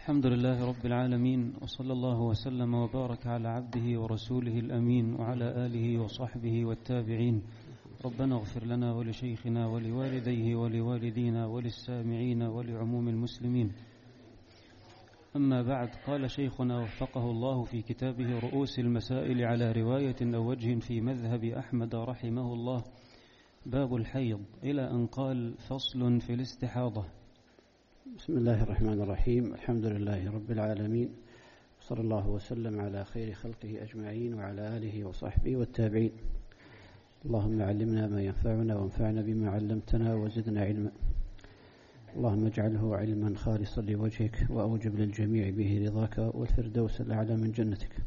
الحمد لله رب العالمين، وصلى الله وسلم وبارك على عبده ورسوله الأمين وعلى آله وصحبه والتابعين. ربنا اغفر لنا ولشيخنا ولوالديه ولوالدينا وللسامعين ولعموم المسلمين. أما بعد، قال شيخنا وفقه الله في كتابه رؤوس المسائل على رواية أو وجه في مذهب أحمد رحمه الله: باب الحيض، إلى أن قال: فصل في الاستحاضة. بسم الله الرحمن الرحيم. الحمد لله رب العالمين، صلى الله وسلم على خير خلقه أجمعين وعلى آله وصحبه والتابعين. اللهم علمنا ما ينفعنا وانفعنا بما علمتنا وزدنا علما. اللهم اجعله علما خالصا لوجهك وأوجب للجميع به رضاك والفردوس الأعلى من جنتك.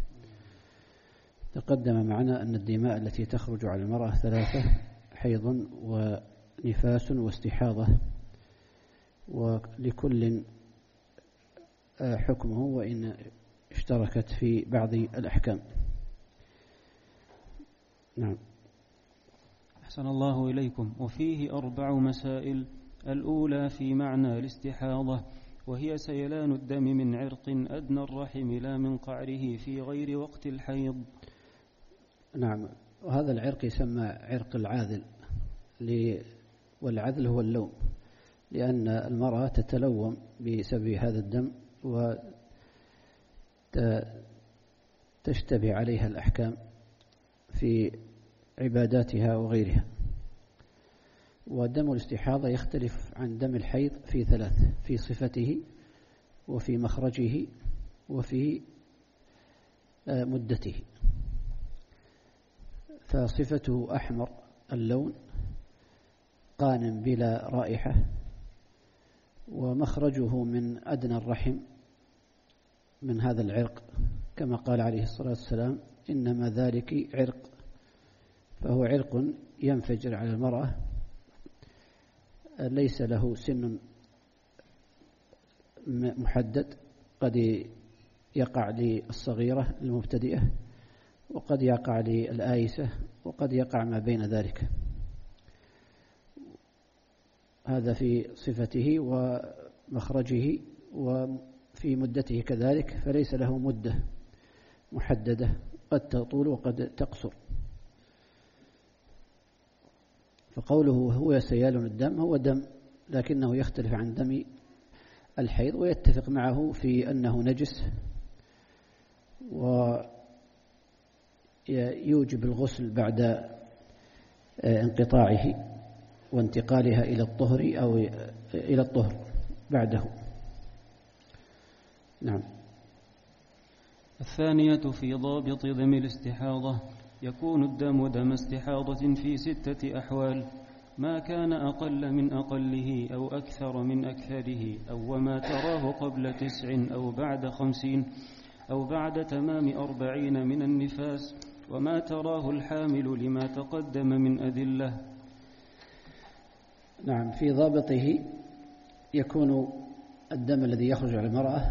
تقدم معنا أن الدماء التي تخرج على المرأة ثلاثة: حيض ونفاس واستحاضة، ولكل حكمه وإن اشتركت في بعض الأحكام. نعم. أحسن الله إليكم. وفيه 4 مسائل. الأولى في معنى الاستحاضة، وهي سيلان الدم من عرق أدنى الرحم لا من قعره في غير وقت الحيض. نعم. وهذا العرق يسمى عرق العاذل، والعذل هو اللوم، لأن المرأة تتلوم بسبب هذا الدم وتشتبه عليها الأحكام في عباداتها وغيرها. ودم الاستحاضة يختلف عن دم الحيض في 3: في صفته وفي مخرجه وفي مدته. فصفته أحمر اللون قان بلا رائحة، ومخرجه من أدنى الرحم من هذا العرق، كما قال عليه الصلاة والسلام: إنما ذلك عرق. فهو عرق ينفجر على المرأة، ليس له سن محدد، قد يقع للصغيرة المبتدئة، وقد يقع للآيسة، وقد يقع ما بين ذلك. هذا في صفته ومخرجه، وفي مدته كذلك، فليس له مدة محددة، قد تطول وقد تقصر. فقوله هو سيال الدم، هو دم، لكنه يختلف عن دم الحيض، ويتفق معه في أنه نجس، ويوجب الغسل بعد انقطاعه وانتقالها إلى الطهر أو إلى الطهر بعده. نعم. الثانية في ضابط دم الاستحاضة: يكون الدم دم استحاضة في 6 أحوال: ما كان أقل من أقله أو أكثر من أكثره، أو وما تراه قبل 9 أو بعد 50 أو بعد تمام 40 من النفاس، وما تراه الحامل لما تقدم من أدلة. نعم. في ضابطه يكون الدم الذي يخرج على المرأة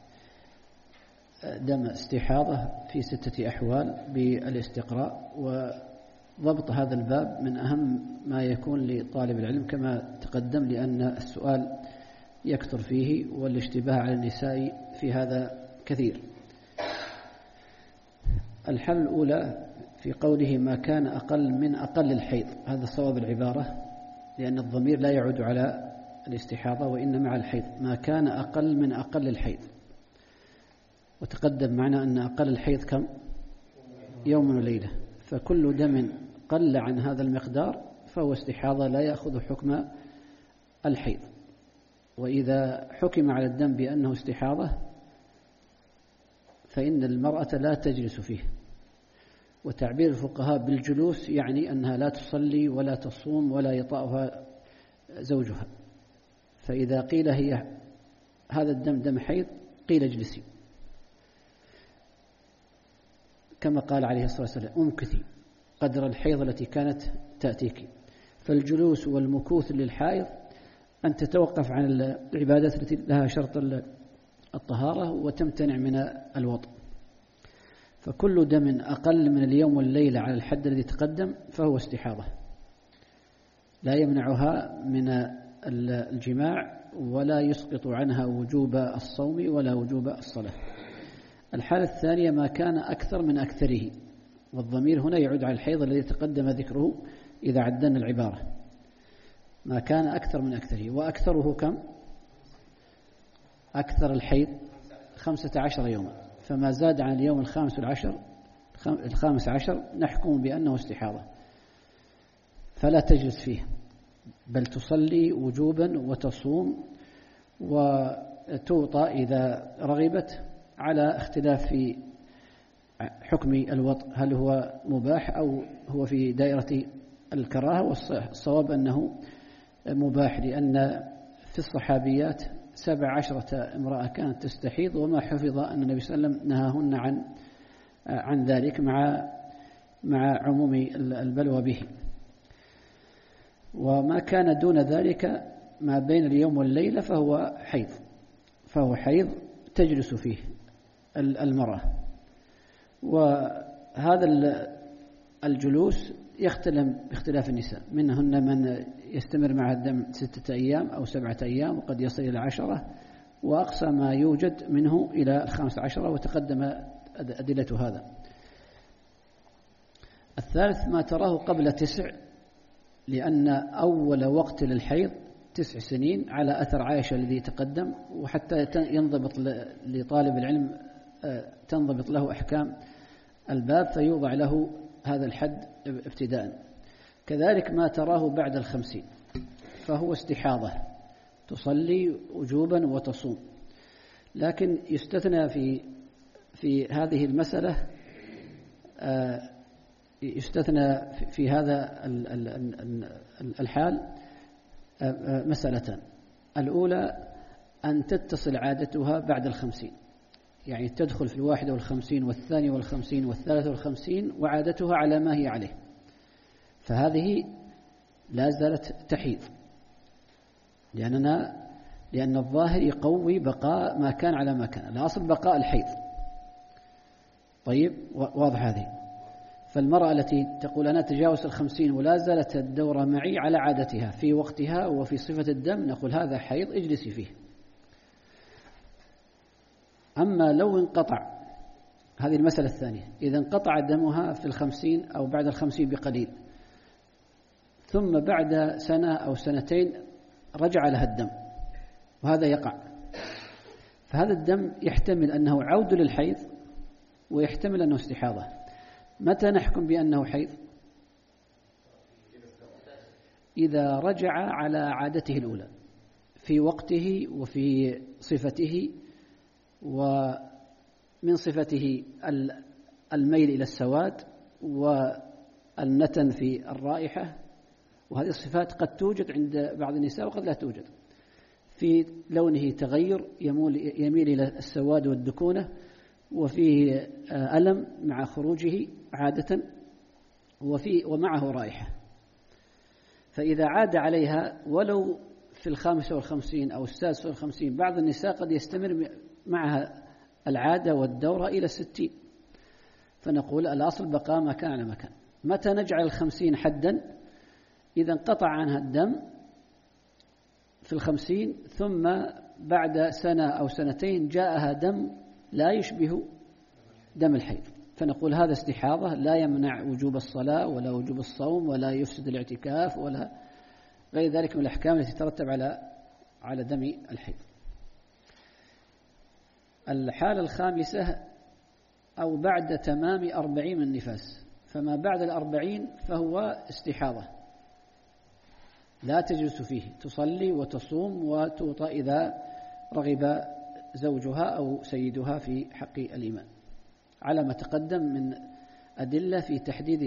دم استحاضة في 6 أحوال بالاستقراء. وضبط هذا الباب من أهم ما يكون لطالب العلم كما تقدم، لأن السؤال يكثر فيه والاشتباه على النساء في هذا كثير. الحل الأولى في قوله ما كان أقل من أقل الحيض، هذا صواب العبارة، لأن الضمير لا يعود على الاستحاضة وإنما على الحيض. ما كان أقل من أقل الحيض، وتقدم معنا أن أقل الحيض كم؟ يوم وليلة. فكل دم قل عن هذا المقدار فهو استحاضة، لا يأخذ حكم الحيض. وإذا حكم على الدم بأنه استحاضة فإن المرأة لا تجلس فيه. وتعبير الفقهاء بالجلوس يعني أنها لا تصلي ولا تصوم ولا يطأها زوجها. فإذا قيل هي هذا الدم دم حيض قيل اجلسي، كما قال عليه الصلاة والسلام: امكثي قدر الحيض التي كانت تأتيك. فالجلوس والمكوث للحائض أن تتوقف عن العبادات التي لها شرط الطهارة وتمتنع من الوضوء. فكل دم أقل من اليوم والليلة على الحد الذي تقدم فهو استحاضة، لا يمنعها من الجماع ولا يسقط عنها وجوب الصوم ولا وجوب الصلاة. الحالة الثانية ما كان أكثر من أكثره، والضمير هنا يعود على الحيض الذي تقدم ذكره إذا عدنا العبارة. ما كان أكثر من أكثره، وأكثره كم؟ أكثر الحيض 15 يوما، فما زاد عن اليوم 15 نحكم بأنه استحاضة، فلا تجلس فيه، بل تصلي وجوبا وتصوم وتوطى إذا رغبت، على اختلاف في حكم الوطء، هل هو مباح أو هو في دائرة الكراهة. والصواب أنه مباح، لأن في الصحابيات 17 امرأة كانت تستحيض، وما حفظ أن النبي صلى الله عليه وسلم نهاهن عن ذلك مع عموم البلوى به. وما كان دون ذلك ما بين اليوم والليلة فهو حيض تجلس فيه المرأة. وهذا الجلوس يختلف باختلاف النساء، منهن من يستمر مع الدم 6 أيام أو 7 أيام، وقد يصل إلى 10، وأقصى ما يوجد منه إلى 15، وتقدم أدلة هذا. الثالث ما تراه قبل 9، لأن أول وقت للحيض 9 سنين على أثر عائشة الذي تقدم، وحتى ينضبط لطالب العلم تنضبط له أحكام الباب فيوضع له هذا الحد ابتداء. كذلك ما تراه بعد 50 فهو استحاضة، تصلي وجوبا وتصوم، لكن يستثنى في هذه المسألة، يستثنى في هذا الحال مسألتان. الأولى أن تتصل عادتها بعد 50، يعني تدخل في 51 والثاني والخمسين والثالث والخمسين وعادتها على ما هي عليه، فهذه لا زالت تحيض، لأن الظاهر يقوي بقاء ما كان على ما كان، الأصل بقاء الحيض. طيب، واضح هذه. فالمرأة التي تقول أنا تجاوز 50 ولا زالت الدورة معي على عادتها في وقتها وفي صفة الدم، نقول هذا حيض اجلسي فيه. أما لو انقطع، هذه المسألة الثانية، إذا انقطع دمها في 50 أو بعد 50 بقليل، ثم بعد سنة أو سنتين رجع لها الدم، وهذا يقع، فهذا الدم يحتمل أنه عود للحيض ويحتمل أنه استحاضة. متى نحكم بأنه حيض؟ إذا رجع على عادته الأولى في وقته وفي صفته، ومن صفته الميل إلى السواد والنتن في الرائحة، وهذه الصفات قد توجد عند بعض النساء وقد لا توجد. في لونه تغير يميل إلى السواد والدكونة، وفيه ألم مع خروجه عادة، ومعه رائحة. فإذا عاد عليها ولو في 55 أو 56، بعض النساء قد يستمر معها العادة والدورة إلى 60، فنقول الأصل بقاء ما كان على مكان. متى نجعل 50 حدا؟ إذا انقطع عنها الدم في 50 ثم بعد سنة أو سنتين جاءها دم لا يشبه دم الحيض، فنقول هذا استحاضة، لا يمنع وجوب الصلاة ولا وجوب الصوم ولا يفسد الاعتكاف ولا غير ذلك من الأحكام التي تترتب على دم الحيض. الحالة الخامسة أو بعد تمام 40 من النفاس، فما بعد 40 فهو استحاضة لا تجلس فيه، تصلي وتصوم وتوطى إذا رغب زوجها أو سيدها في حق الإيمان، على ما تقدم من أدلة في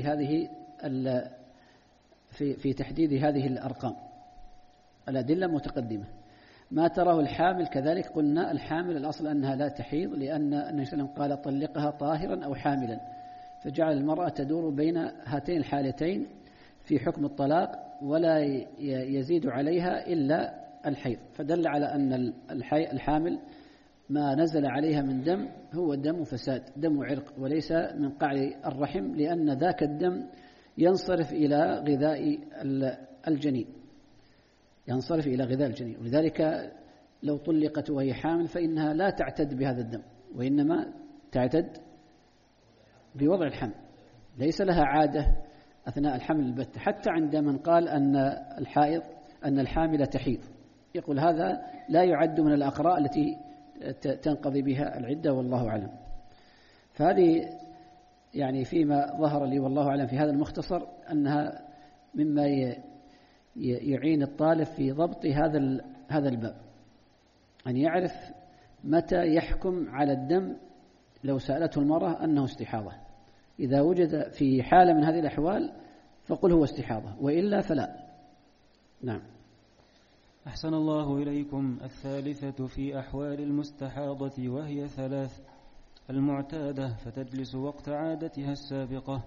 تحديد هذه الأرقام. الأدلة متقدمة. ما تراه الحامل كذلك، قلنا الحامل الأصل أنها لا تحيض، لأن النبي صلى الله عليه وسلم قال طلقها طاهرا أو حاملا، فجعل المرأة تدور بين هاتين الحالتين في حكم الطلاق، ولا يزيد عليها إلا الحيض، فدل على أن الحامل ما نزل عليها من دم هو دم فساد، دم عرق، وليس من قعر الرحم، لأن ذاك الدم ينصرف إلى غذاء الجنين. ينصرف إلى غذاء الجنين. ولذلك لو طلقت وهي حامل فإنها لا تعتد بهذا الدم، وإنما تعتد بوضع الحمل، ليس لها عادة أثناء الحمل البتة. حتى عند من قال أن الحامل تحيض، يقول هذا لا يعد من الأقراء التي تنقضي بها العدة، والله أعلم. فهذه يعني فيما ظهر لي والله أعلم في هذا المختصر أنها مما يعين الطالب في ضبط هذا الباب، أن يعرف متى يحكم على الدم لو سألته المرأة أنه استحاضة. إذا وجد في حالة من هذه الأحوال فقل هو استحاضة، وإلا فلا. نعم. أحسن الله إليكم. الثالثة في أحوال المستحاضة وهي 3: المعتادة فتجلس وقت عادتها السابقة.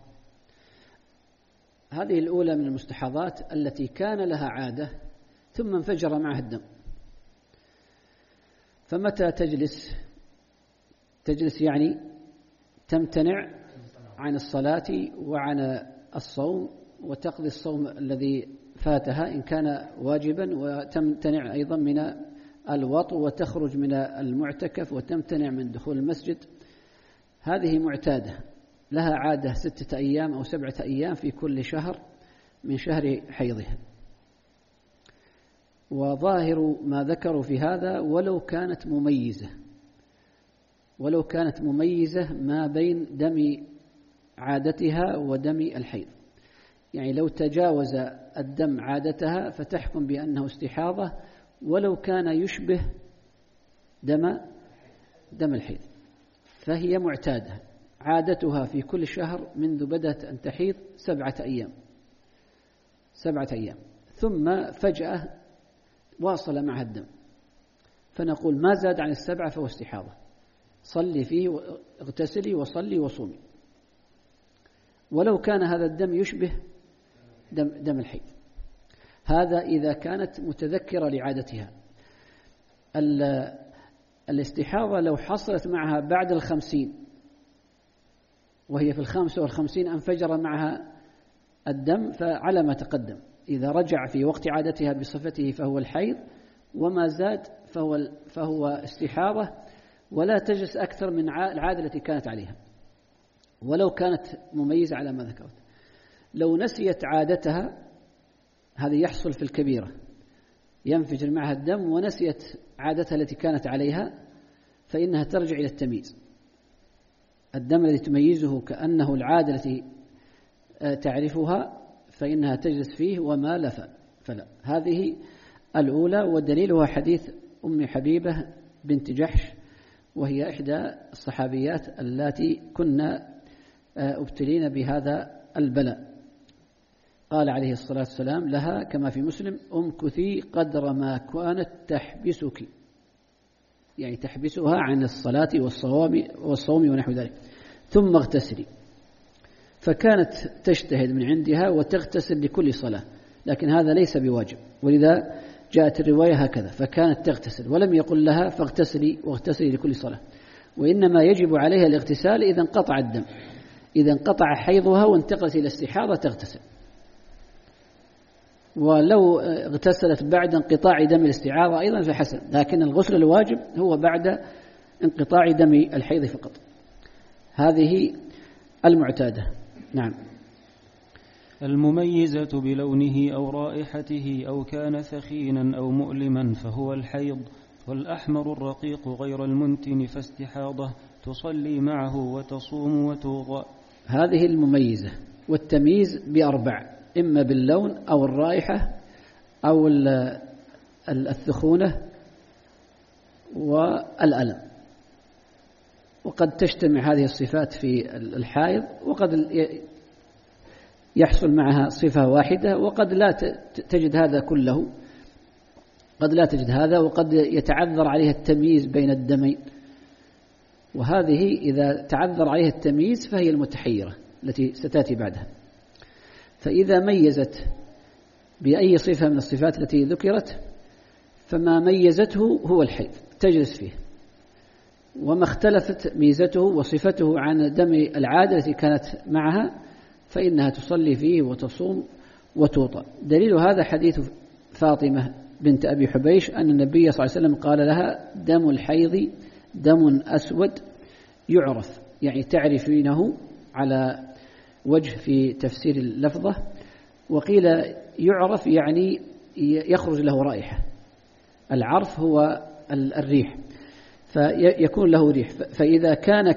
هذه الأولى من المستحاضات التي كان لها عادة ثم انفجر معها الدم. فمتى تجلس يعني تمتنع عن الصلاة وعن الصوم، وتقضي الصوم الذي فاتها إن كان واجبا، وتمتنع أيضا من الوطء، وتخرج من المعتكف، وتمتنع من دخول المسجد. هذه معتادة لها عادة 6 أيام أو 7 أيام في كل شهر من شهر حيضها. وظاهر ما ذكروا في هذا ولو كانت مميزة ما بين دم عادتها ودم الحيض، يعني لو تجاوز الدم عادتها فتحكم بأنه استحاضة ولو كان يشبه دم الحيض. فهي معتادة، عادتها في كل شهر منذ بدأت أن تحيض 7 أيام، ثم فجأة واصل معها الدم، فنقول ما زاد عن 7 فهو استحاضة، صلي فيه واغتسلي وصلي وصومي، ولو كان هذا الدم يشبه دم الحيض. هذا إذا كانت متذكرة لعادتها. الاستحاضة لو حصلت معها بعد 50 وهي في 55 انفجر معها الدم، فعلى ما تقدم، إذا رجع في وقت عادتها بصفته فهو الحيض، وما زاد فهو استحاضة، ولا تجلس أكثر من العادة التي كانت عليها ولو كانت مميزة على ما ذكرت. لو نسيت عادتها، هذا يحصل في الكبيرة، ينفجر معها الدم ونسيت عادتها التي كانت عليها، فإنها ترجع إلى التمييز. الدم الذي تميزه كأنه العادة التي تعرفها فإنها تجلس فيه، وما لا فلا. هذه الأولى، ودليلها حديث أم حبيبة بنت جحش، وهي إحدى الصحابيات اللاتي كنا ابتلين بهذا البلاء. قال عليه الصلاة والسلام لها كما في مسلم: امكثي قدر ما كانت تحبسك، يعني تحبسها عن الصلاة والصوم ونحو ذلك، ثم اغتسلي. فكانت تجتهد من عندها وتغتسل لكل صلاة، لكن هذا ليس بواجب، ولذا جاءت الرواية هكذا: فكانت تغتسل، ولم يقل لها فاغتسلي واغتسلي لكل صلاة، وإنما يجب عليها الاغتسال إذا انقطع الدم. إذا انقطع حيضها وانتقلت إلى استحاضة تغتسل، ولو اغتسلت بعد انقطاع دم الاستعاضة أيضا فحسن، لكن الغسل الواجب هو بعد انقطاع دم الحيض فقط. هذه المعتادة. نعم. المميزة بلونه أو رائحته أو كان ثخينا أو مؤلما فهو الحيض، والأحمر الرقيق غير المنتن فاستحاضة، تصلي معه وتصوم وتوضأ. هذه المميزة. والتمييز ب4: إما باللون أو الرائحة أو الثخونة والألم. وقد تجتمع هذه الصفات في الحائض، وقد يحصل معها صفة واحدة، وقد لا تجد هذا كله، قد لا تجد هذا، وقد يتعذر عليها التمييز بين الدمين. وهذه إذا تعذر عليها التمييز فهي المتحيرة التي ستأتي بعدها. فإذا ميزت بأي صفة من الصفات التي ذكرت فما ميزته هو الحيض، تجلس فيه، وما اختلفت ميزته وصفته عن دم العادة التي كانت معها فإنها تصلي فيه وتصوم وتوطأ. دليل هذا حديث فاطمة بنت أبي حبيش أن النبي صلى الله عليه وسلم قال لها دم الحيض دم أسود يعرف، يعني تعرفينه على وجه في تفسير اللفظة، وقيل يعرف يعني يخرج له رائحة. العرف هو الريح، فيكون له ريح. فإذا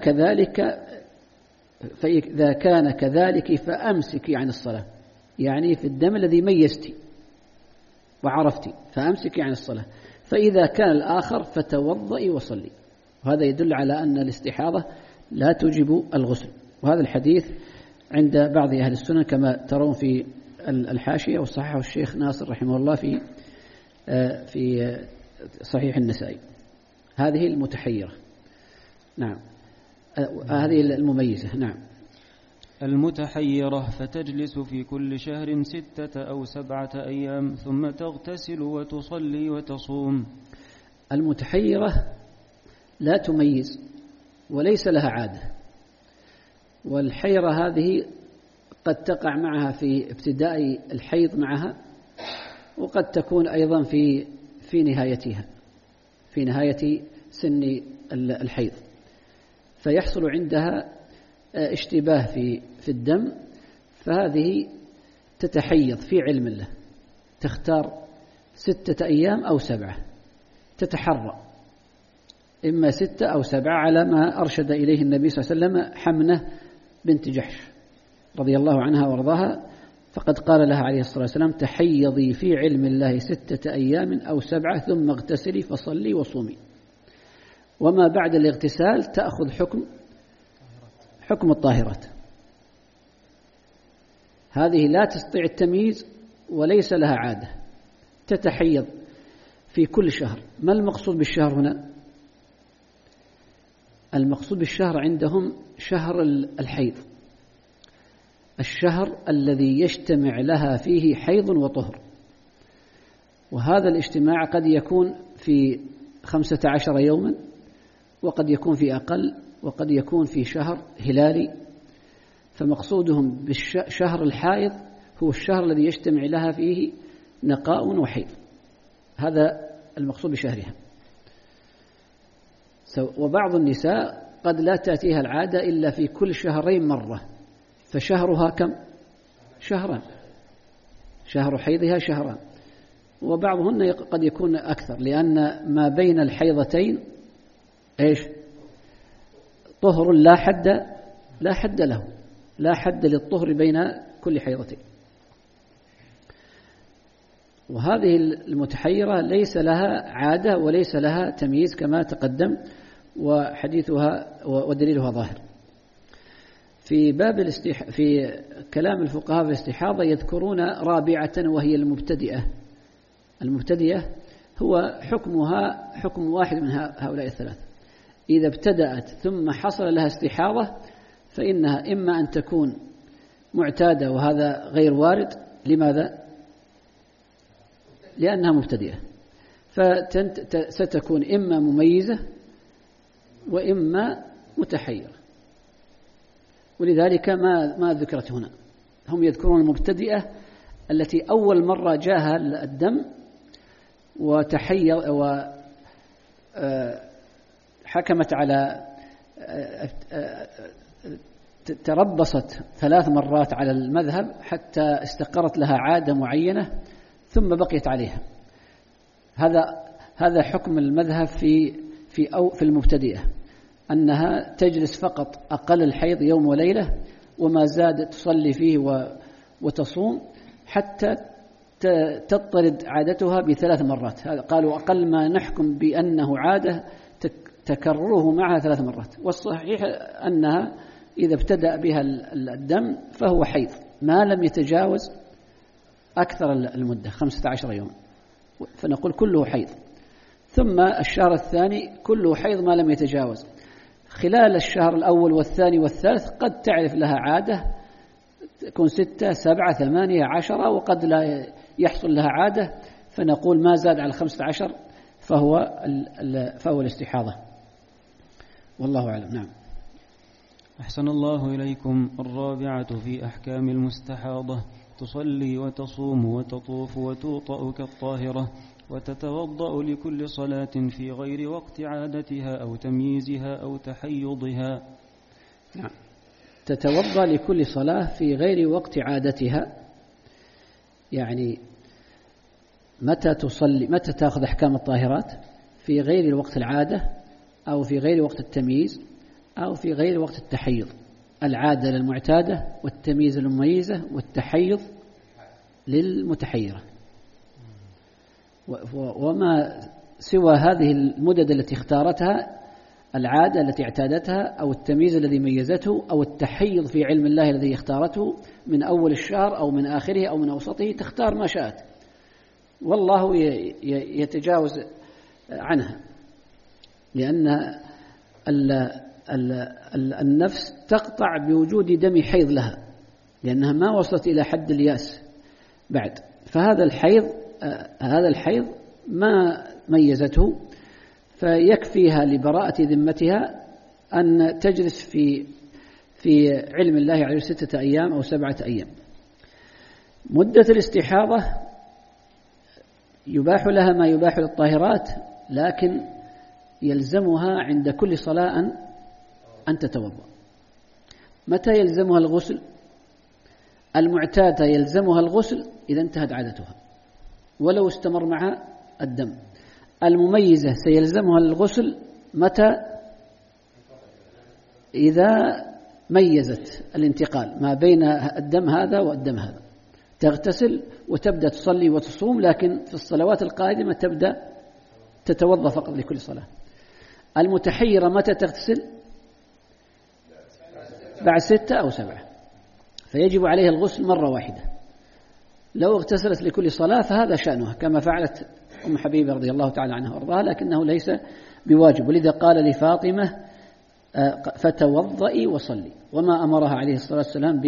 كان كذلك فأمسكي عن الصلاة، يعني في الدم الذي ميزتي وعرفتي فأمسكي عن الصلاة. فإذا كان الآخر فتوضئي وصلي. وهذا يدل على أن الاستحاضة لا توجب الغسل. وهذا الحديث عند بعض أهل السنن كما ترون في الحاشية، وصححه الشيخ ناصر رحمه الله في صحيح النسائي. هذه المتحيرة. نعم. هذه المميزة. نعم. المتحيرة فتجلس في كل شهر 6 أو 7 أيام ثم تغتسل وتصلي وتصوم. المتحيرة لا تميز وليس لها عادة، والحيرة هذه قد تقع معها في ابتداء الحيض معها، وقد تكون أيضا في نهايتها، في نهاية سن الحيض، فيحصل عندها اشتباه في الدم، فهذه تتحيض في علم الله، تختار 6 أيام أو 7، تتحرى إما 6 أو 7 على ما أرشد إليه النبي صلى الله عليه وسلم حمنة بنت جحش رضي الله عنها وارضاها، فقد قال لها عليه الصلاة والسلام تحيضي في علم الله 6 أيام أو 7 ثم اغتسلي فصلي وصومي. وما بعد الاغتسال تأخذ حكم الطاهرات. هذه لا تستطيع التمييز وليس لها عادة، تتحيض في كل شهر. ما المقصود بالشهر هنا؟ المقصود بالشهر عندهم شهر الحيض، الشهر الذي يجتمع لها فيه حيض وطهر. وهذا الاجتماع قد يكون في 15 يوما، وقد يكون في أقل، وقد يكون في شهر هلالي. فمقصودهم بالشهر الحائض هو الشهر الذي يجتمع لها فيه نقاء وحيض، هذا المقصود بشهرها. وبعض النساء قد لا تأتيها العادة إلا في كل شهرين مرة، فشهرها كم؟ شهران، شهر حيضها شهران. وبعضهن قد يكون أكثر، لأن ما بين الحيضتين إيش؟ طهر لا حد له، لا حد للطهر بين كل حيضتين. وهذه المتحيرة ليس لها عادة وليس لها تمييز كما تقدم، وحديثها ودليلها ظاهر. في باب في كلام الفقهاء في الاستحاضة يذكرون رابعة وهي المبتدئة. المبتدئة هو حكمها حكم واحد من هؤلاء الثلاثة. إذا ابتدأت ثم حصل لها استحاضة فإنها إما أن تكون معتادة، وهذا غير وارد. لماذا؟ لأنها مبتدئة، فستكون إما مميزة وإما متحيرة، ولذلك ما ذكرت هنا. هم يذكرون المبتدئة التي أول مرة جاءها الدم وتحير وحكمت على تربصت 3 مرات على المذهب حتى استقرت لها عادة معينة ثم بقيت عليها. هذا حكم المذهب في المبتدئة، أنها تجلس فقط أقل الحيض يوم وليلة، وما زاد تصلي فيه وتصوم حتى تطرد عادتها ب3 مرات. هذا قالوا أقل ما نحكم بأنه عادة تكرره معها 3 مرات. والصحيح أنها إذا ابتدأ بها الدم فهو حيض ما لم يتجاوز أكثر المدة 15 يوم، فنقول كله حيض. ثم الشهر الثاني كله حيض ما لم يتجاوز. خلال الشهر الأول والثاني والثالث قد تعرف لها عادة تكون 6 7 8 10، وقد لا يحصل لها عادة، فنقول ما زاد على 15 فهو الاستحاضة. والله أعلم. نعم. أحسن الله إليكم. الرابعة في أحكام المستحاضة: تصلي وتصوم وتطوف وتوطأ كالطاهرة، وتتوضأ لكل صلاة في غير وقت عادتها أو تمييزها أو تحيضها. نعم. تتوضأ لكل صلاة في غير وقت عادتها، يعني متى تصلي، متى تأخذ أحكام الطاهرات؟ في غير الوقت العادة أو في غير وقت التمييز أو في غير وقت التحيض. العادة للمعتادة، والتمييز للمميزة، والتحيض للمتحيرة. وما سوى هذه المدد التي اختارتها، العادة التي اعتادتها أو التمييز الذي ميزته أو التحيض في علم الله الذي اختارته من أول الشهر أو من آخره أو من أوسطه، تختار ما شاءت، والله يتجاوز عنها، لأن النفس تقطع بوجود دم حيض لها، لأنها ما وصلت إلى حد الياس بعد. فهذا الحيض ما ميزته، فيكفيها لبراءة ذمتها أن تجلس في علم الله عليه 6 أيام أو 7 أيام. مدة الاستحاضة يباح لها ما يباح للطاهرات، لكن يلزمها عند كل صلاة أن تتوضأ. متى يلزمها الغسل؟ المعتادة يلزمها الغسل إذا انتهت عادتها ولو استمر معها الدم. المميزة سيلزمها الغسل متى؟ إذا ميزت الانتقال ما بين الدم هذا والدم هذا، تغتسل وتبدأ تصلي وتصوم، لكن في الصلوات القادمة تبدأ تتوضأ فقط لكل صلاة. المتحيرة متى تغتسل؟ بعد 6 أو 7، فيجب عليها الغسل مرة واحدة. لو اغتسلت لكل صلاة فهذا شأنها، كما فعلت أم حبيبة رضي الله تعالى عنها وارضاها، لكنه ليس بواجب. ولذا قال لفاطمة فتوضئي وصلي، وما أمرها عليه الصلاة والسلام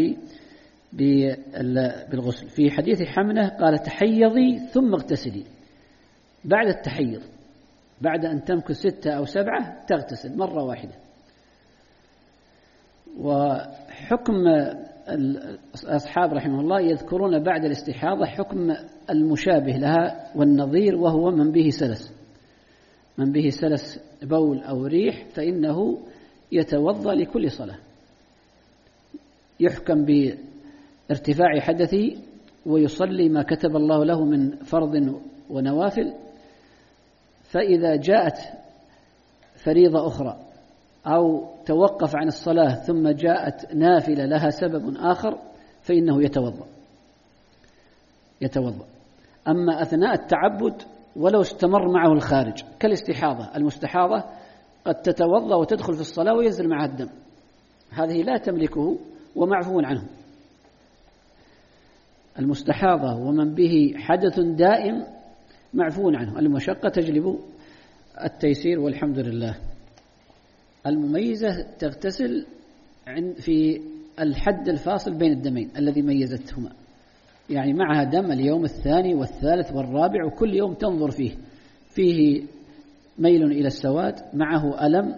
بالغسل. في حديث حمنة قال تحيضي ثم اغتسلي. بعد التحيض، بعد أن تمكث 6 أو 7 تغتسل مرة واحدة. وحكم الأصحاب رحمه الله يذكرون بعد الاستحاضة حكم المشابه لها والنظير، وهو من به سلس، من به سلس بول أو ريح فإنه يتوضأ لكل صلاة، يحكم بارتفاع حدثه ويصلي ما كتب الله له من فرض ونوافل. فإذا جاءت فريضة أخرى أو توقف عن الصلاة ثم جاءت نافلة لها سبب آخر فإنه يتوضأ. أما أثناء التعبد ولو استمر معه الخارج كالاستحاضة، المستحاضة قد تتوضأ وتدخل في الصلاة وينزل معها الدم، هذه لا تملكه ومعفو عنه. المستحاضة ومن به حدث دائم معفو عنه، المشقة تجلب التيسير والحمد لله. المميزة تغتسل في الحد الفاصل بين الدمين الذي ميزتهما، يعني معها دم اليوم 2 والثالث والرابع، وكل يوم تنظر فيه ميل إلى السواد، معه ألم،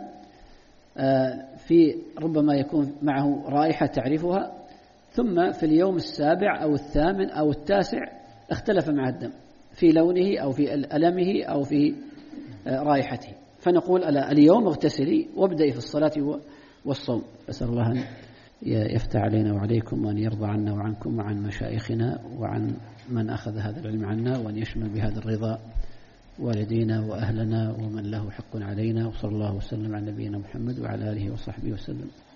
في ربما يكون معه رائحة تعرفها، ثم في اليوم 7 أو 8 أو 9 اختلف مع الدم في لونه أو في ألمه أو في رائحته، فنقول اليوم اغتسلي وابدأي في الصلاة والصوم. أسأل الله أن يفتح علينا وعليكم، وأن يرضى عنا وعنكم وعن مشايخنا وعن من أخذ هذا العلم عنا، وأن يشمل بهذا الرضا والدينا وأهلنا ومن له حق علينا. وصلى الله وسلم على نبينا محمد وعلى آله وصحبه وسلم.